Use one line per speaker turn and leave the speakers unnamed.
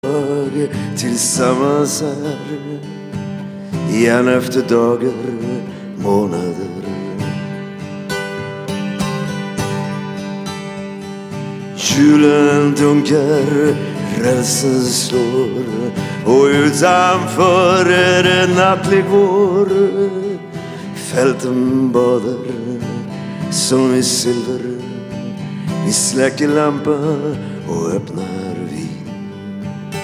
tillsammans här, igen efter dagar, månader. Hjulen dunkar, rälsen slår, och utanför är det nattlig vår. Fälten badar som i silver. Vi släcker lampan och öppnar